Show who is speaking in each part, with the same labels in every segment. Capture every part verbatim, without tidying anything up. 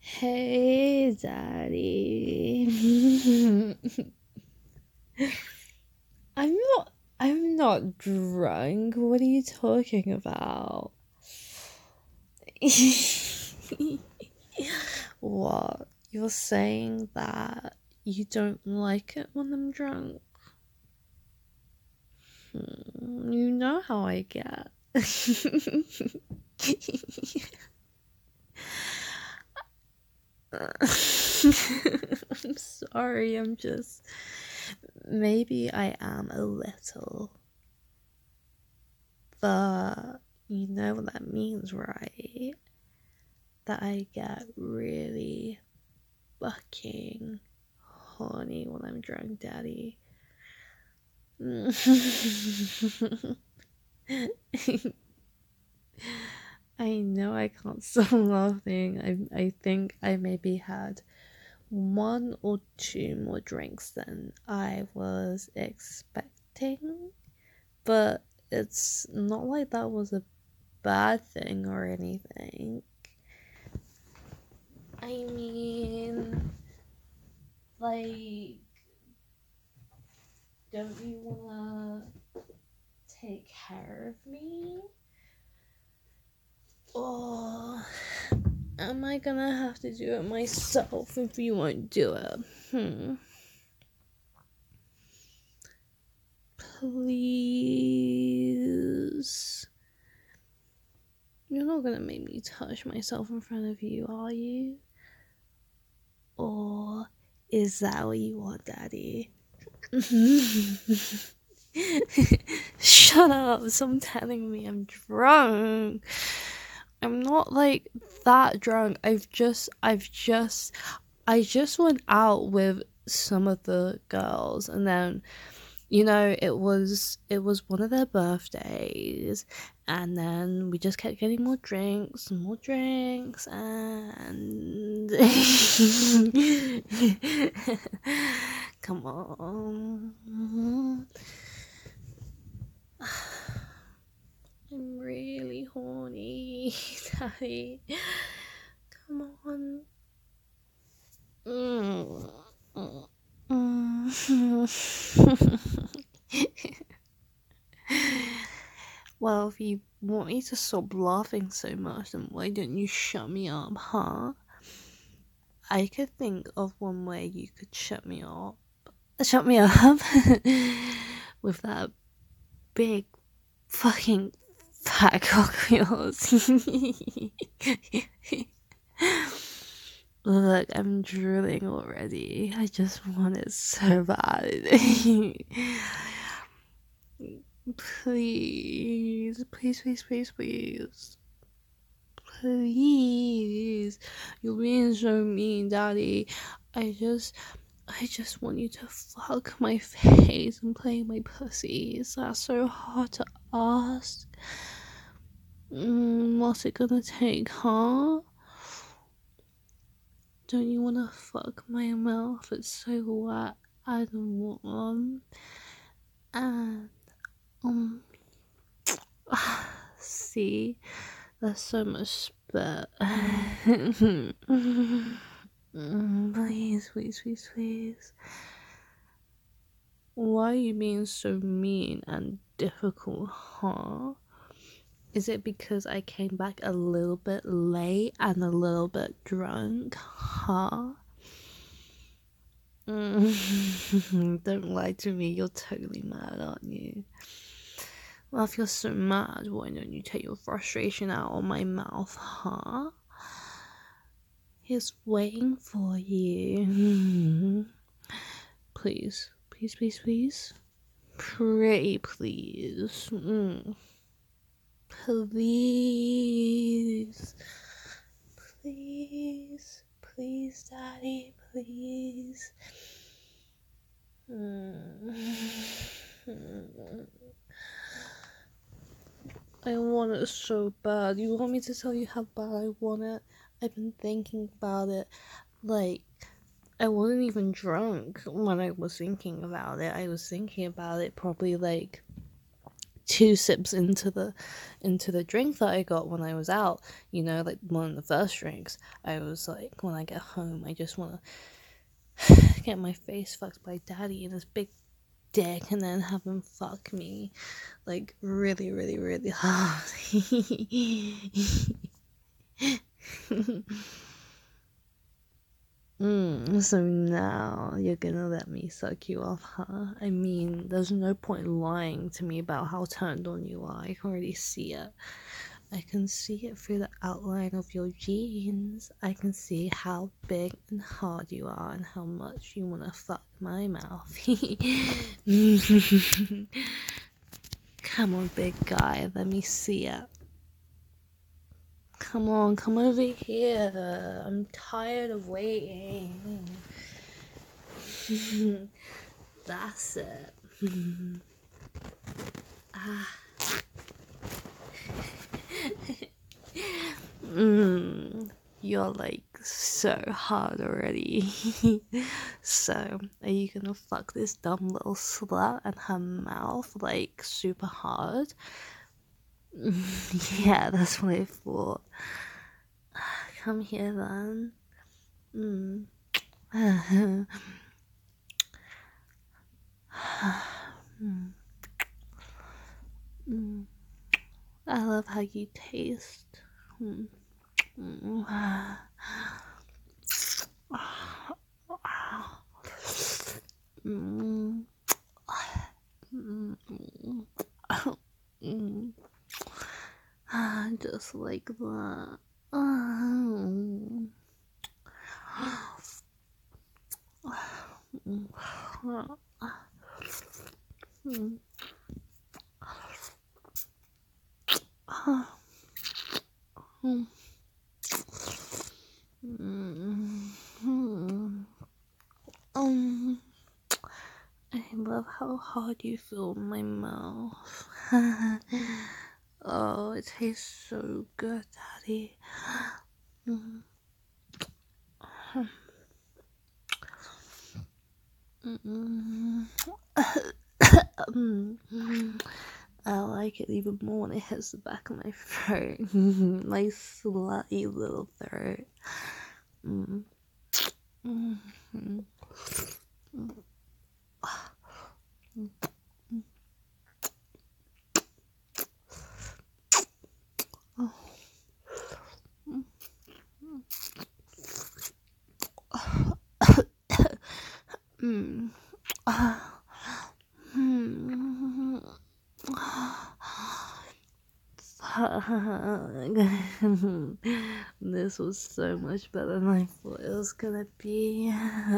Speaker 1: Hey, Daddy. I'm not. I'm not drunk. What are you talking about? What? You're saying that you don't like it when I'm drunk? Hmm, you know how I get. I'm sorry, I'm just. Maybe I am a little. But you know what that means, right? That I get really fucking horny when I'm drunk, Daddy. I know I can't stop laughing. I I think I maybe had one or two more drinks than I was expecting, but it's not like that was a bad thing or anything. I mean, like, don't you wanna take care of me? Or am I gonna have to do it myself if you won't do it? Hmm. Please. You're not gonna make me touch myself in front of you, are you? Or is that what you want, Daddy? Shut up, stop telling me I'm drunk. I'm not like that drunk. I've just I've just I just went out with some of the girls, and then you know it was it was one of their birthdays, and then we just kept getting more drinks and more drinks, and come on. I'm really horny, Daddy. Come on. Mm. Mm. Well, if you want me to stop laughing so much, then why don't you shut me up, huh? I could think of one way you could shut me up. Shut me up with that big fucking fat cock of yours. Look, I'm drooling already. I just want it so bad. Please, please, please, please, please. Please. You're being so mean, Daddy. I just I just want you to fuck my face and play my pussy. Is that so hard to ask? Mm, what's it gonna take, huh? Don't you wanna fuck my mouth? It's so wet. I don't want one. And um, see, there's so much spit. Mm, please, please, please, please. Why are you being so mean and difficult, huh? Is it because I came back a little bit late and a little bit drunk, huh? Mm. Don't lie to me, you're totally mad, aren't you? Well, if you're so mad, why don't you take your frustration out on my mouth, huh? He's waiting for you. Please, please, please, please. Pretty please. Mm. Please. Please. Please, Daddy. Please. Mm. I want it so bad. You want me to tell you how bad I want it? I've been thinking about it. Like, I wasn't even drunk when I was thinking about it. I was thinking about it probably like two sips into the into the drink that I got when I was out, you know, like one of the first drinks, I was like, when I get home, I just want to get my face fucked by daddy and his big dick and then have him fuck me, like, really, really, really hard. Mm, so now you're gonna let me suck you off, huh? I mean, there's no point lying to me about how turned on you are. I can already see it. I can see it through the outline of your jeans. I can see how big and hard you are and how much you wanna fuck my mouth. Come on, big guy, let me see it. Come on, come over here. I'm tired of waiting. That's it. Ah. mm, you're like so hard already. So, are you gonna fuck this dumb little slut and her mouth like super hard? Yeah, that's what I thought. Come here then. Mm. mm. Mm. I love how you taste. Mm. Mm. Mm. Mm. Just like that. Mm. Mm. Mm. Mm. Um, I love how hard you fill my mouth. Oh, it tastes so good, Daddy. Mm. Mm. I like it even more when it hits the back of my throat. My slutty little throat. Mm. Mm-hmm. Mm. This was so much better than I thought it was gonna be.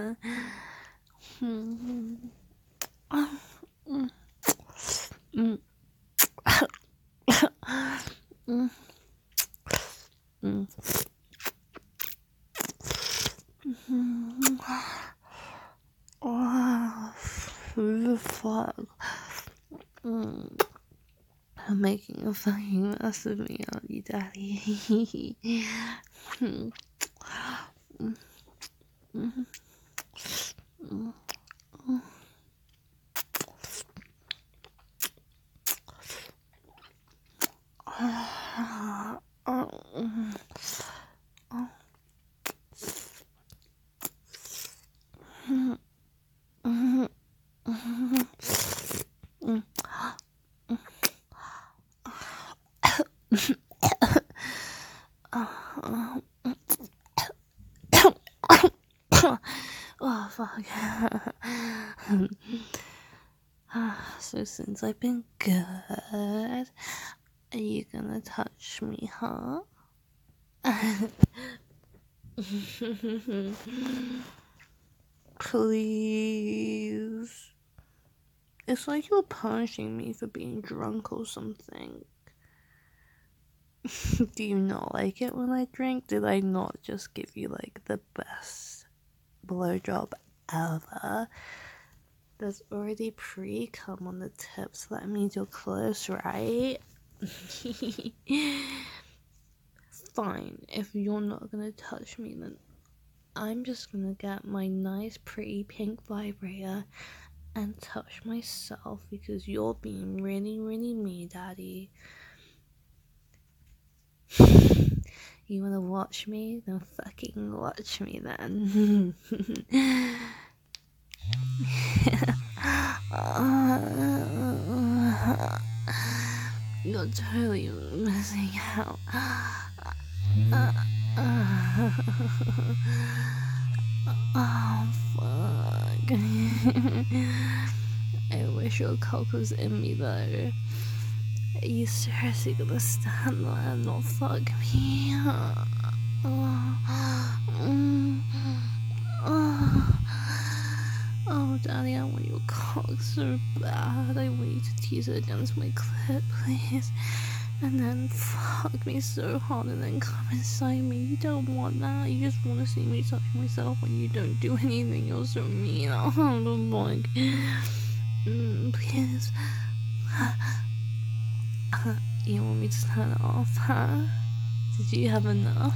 Speaker 1: Oh, fuck. Mm. I'm making a fucking mess of me, aren't you, Daddy? mm. Mm. Mm. Mm. Oh, fuck. So since I've been good, are you gonna touch me, huh? Please. It's like you're punishing me for being drunk or something. Do you not like it when I drink? Did I not just give you like the best blowjob ever? There's already pre-cum on the tip, so that means you're close, right? Fine, if you're not gonna touch me, then I'm just gonna get my nice, pretty pink vibrator and touch myself because you're being really, really mean, Daddy. You wanna watch me? Then fucking watch me then. You're totally missing out. Oh, fuck. I wish your cock was in me, though. Are you seriously gonna stand there and not fuck me? Oh, Daddy, I want your cock so bad. I want you to tease it against my clit, please. And then fuck me so hard and then come inside me. You don't want that. You just want to see me touch myself when you don't do anything. You're so mean. Oh, fuck. Mm, please. You want me to turn it off, huh? Did you have enough?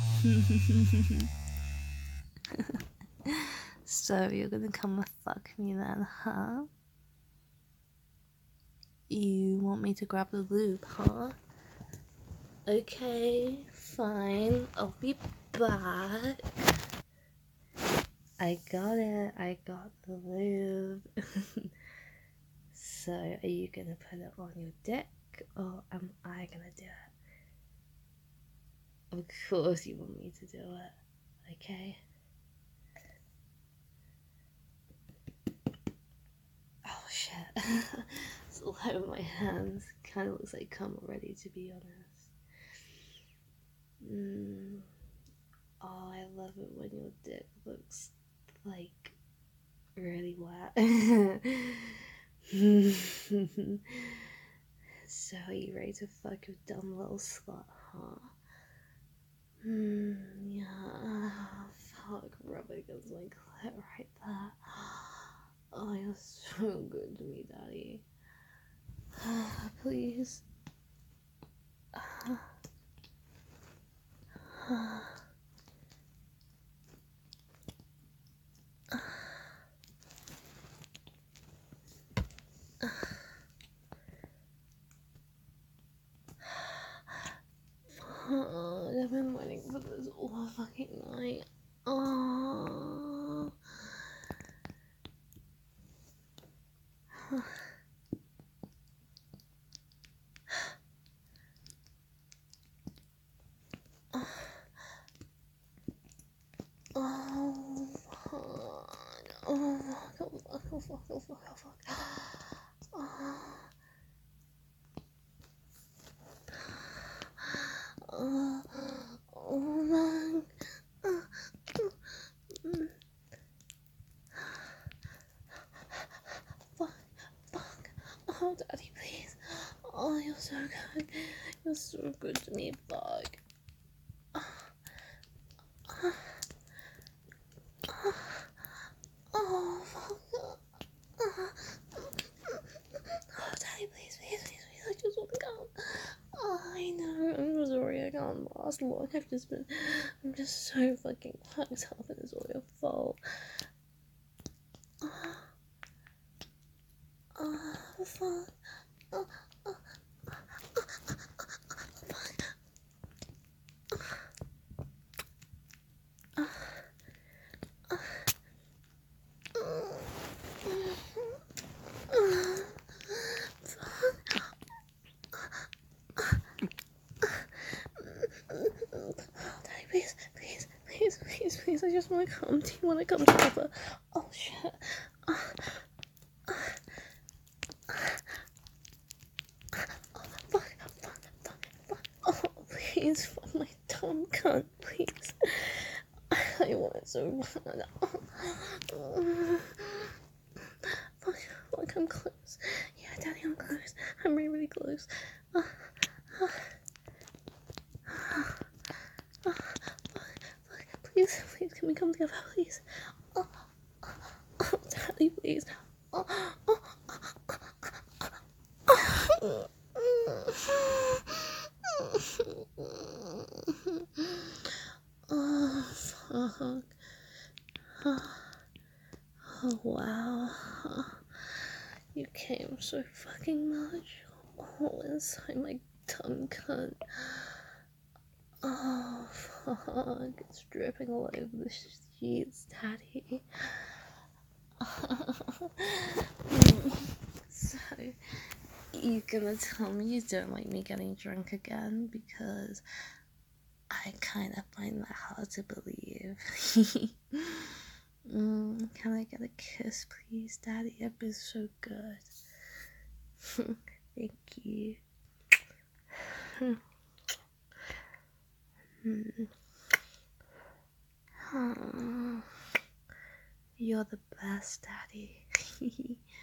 Speaker 1: So you're gonna come and fuck me then, huh? You want me to grab the lube, huh? Okay, fine. I'll be back. I got it. I got the lube. So, are you gonna put it on your dick or am I gonna do it? Of course, you want me to do it. Okay. Oh shit. It's all over my hands. Kind of looks like cum already, to be honest. Mm. Oh, I love it when your dick looks like really wet. So, are you ready to fuck your dumb little slut, huh? Mm, yeah. Fuck, rub it against my clit right there. Oh, you're so good to me, Daddy. Please. Oh, I've been waiting for this all fucking night. Oh. Oh, fuck. Oh, fuck, oh, fuck, oh, fuck, oh, fuck, oh, fuck. Oh. Oh, oh, man. Fuck, fuck. Oh, Daddy, please. Oh, you're so good. You're so good to me, fuck. Oh, fuck. Oh, Daddy, please, please, please, please. I just want to go. Oh, I know. I'm sorry. I can't last long. I've just been. I'm just so fucking fucked up, and it's all your fault. Oh, oh fuck. Oh, oh, fuck. Daddy, please, please, please, please, please. I just want to come. Do you want to come together? Oh shit. Oh, fuck, fuck, fuck, fuck. Oh, please, fuck my dumb cunt, please. I want it so bad. Oh. Fuck, fuck, I'm close. Yeah, Daddy, I'm close. I'm really, really close. Uh, uh, uh, uh, fuck, fuck, please, please, can we come together, please? Oh, oh, oh, Daddy, please. Oh, oh, oh, oh, fuck. Oh, oh wow. You came so fucking much. Oh, inside my tongue cunt. Oh, fuck. It's dripping all over the sheets, Daddy. So, you gonna tell me you don't like me getting drunk again? Because I kind of find that hard to believe. mm, can I get a kiss, please, Daddy? It'd be so good. Thank you. You're the best, Daddy.